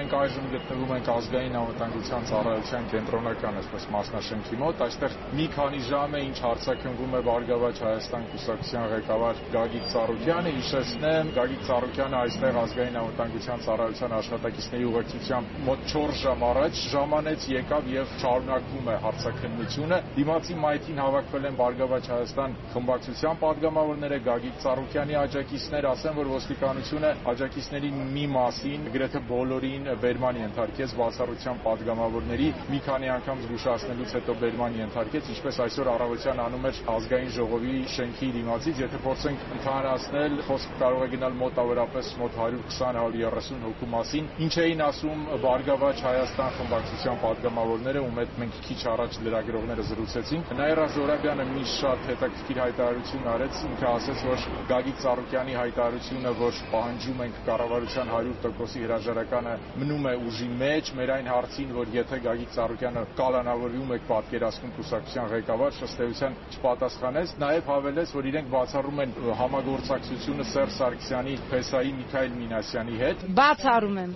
մենք այժմ գտնվում ենք ազգային անվտանգության ծառայության կենտրոնական, այսպես մասնաշենքի մոտ, այստեղ մի քանի ժամ է ինչ հարցաքննվում է Բարգավաճ Հայաստան կուսակցության ղեկավար Գագիկ Ծառուկյանը, հիշեցնեմ, Գագիկ Ծառուկյանը այստեղ ազգային անվտանգության ծառայության աշխատակիցների ուղեկցությամբ մոտ 4 ժամ առաջ ժամանեց, եկավ եւ շարունակվում է հարցաքննությունը։ Դիմացի մայթին հավաքվել են Բարգավաճ Հայաստան խմբակցության падգամավորները, Գագիկ Ծառուկյանի աջակիցներ, ասեմ, որ ոստիկանությունը աջակիցների մի մասին գրեթե բոլորին բերման ենթարկեց, բացառությամբ падգամավորների մի քանի անգամ զգուշացնելուց հետո բերման ենթարկեց, ինչպես այսօր առավոտյան անում էր ազգային ժողովի շենքի դիմացից, եթե փորձենք ընդհանրացնել, խոսքը կարող է գնալ մոտավորապես մոտ 120-130 հոգու մասին, ինչ էին ասում Բարգավաճ Հայաստան խմբակցության падգամավորները, ում հետ մենք քիչ առաջ լրագրողները զրուցեցինք։ Նաիրա Զոհրաբյանը մի շատ հետաքրքիր հայտարարություն արեց, ինքը ասաց, որ Գագիկ Ծառուկյանի հայտարարությունը, որ պահանջում ենք կառավարության 100%-ի հրաժարականը մնում է ուժի մեջ, մեր այն հարցին, որ եթե Գագիկ Ծառուկյանը կալանավորվում եք պատկերացնում կուսակցության ղեկավար, ըստ էության չպատասխանեց, նաև հավելեց, որ իրենք բացառում են համագործակցությունը Սերժ Սարգսյանի, ՓՍԱ-ի Միքայել Մինասյանի հետ։ Բացառում եմ։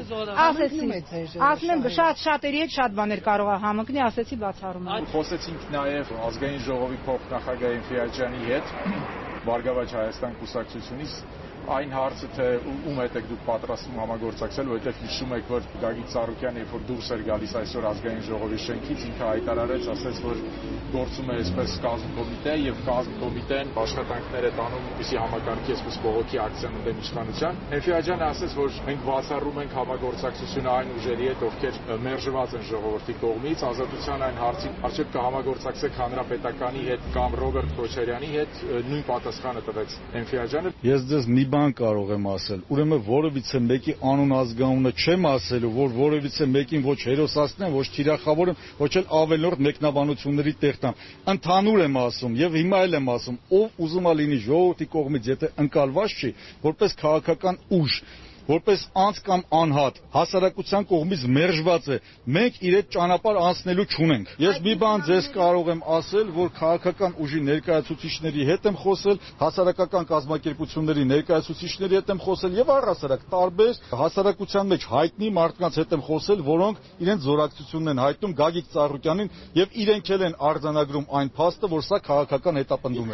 Ասում եմ շատերի հետ շատ բաներ կարող է համընկնի, ասեցի բացառում եմ։ Խոսեցինք նաև ազգային ժողովի փոխնախագահ Էնֆիաջյանի հետ, Բարգավաճ Հայաստան կուսակցությունից, այն հարցը, թե ում հետ եք դուք պատրաստվում համագործակցել, որովհետև հիշում եք, որ Գագիկ Ծառուկյանը, երբ որ դուրս էր գալիս այսօր ազգային ժողովի շենքից, ինքը հայտարարեց, ասաց, որ գործում է այսպես կազմկոմիտե եւ կազմկոմիտեն աշխատանքներ է տանում, որպեսզի համակարգի այսպես բողոքի ակցիան ընդդեմ իշխանության։ Էնֆիաջյանը ասաց, որ մենք բացառում ենք համագործակցությունը այն ուժերի հետ, ովքեր մերժված են ժողովրդի կողմից, ազատության այն հարցին, արդյոք կհամագործակցեք Հանրապետականի հետ կամ Ռոբերտ Քոչարյանի հետ, նույն պատասխանը տվեց Էնֆիաջյանը։ Ես ձեզ մի բան կարող եմ ասել, ուրեմն որևիցե մեկի անուն ազգանունը չեմ ասելու, որ որևիցե մեկին ոչ հերոսացնեմ, ոչ թիրախավորեմ, ոչ էլ ավելորդ մեկնաբանությունների տեղ տամ։ Ընդհանուր եմ ասում եւ հիմա էլ եմ ասում, ով ուզում է լինի ժողովրդի կողմից, եթե ընկալված չի, որպես քաղաքական ուժ, որպես անձ կամ անհատ հասարակության կողմից մերժված է, մենք իր հետ ճանապարհ անցնելու չունենք։ Ես մի բան ձեզ կարող եմ ասել, որ քաղաքական ուժի ներկայացուցիչների հետ եմ խոսել, հասարակական կազմակերպությունների ներկայացուցիչների հետ եմ խոսել եւ առհասարակ տարբեր հասարակության մեջ հայտնի մարդկանց հետ եմ խոսել, որոնք իրենց զորակցությունն են հայտնում Գագիկ Ծառուկյանին եւ իրենք էլ են արձանագրում այն փաստը, որ սա քաղաքական հետապնդում է։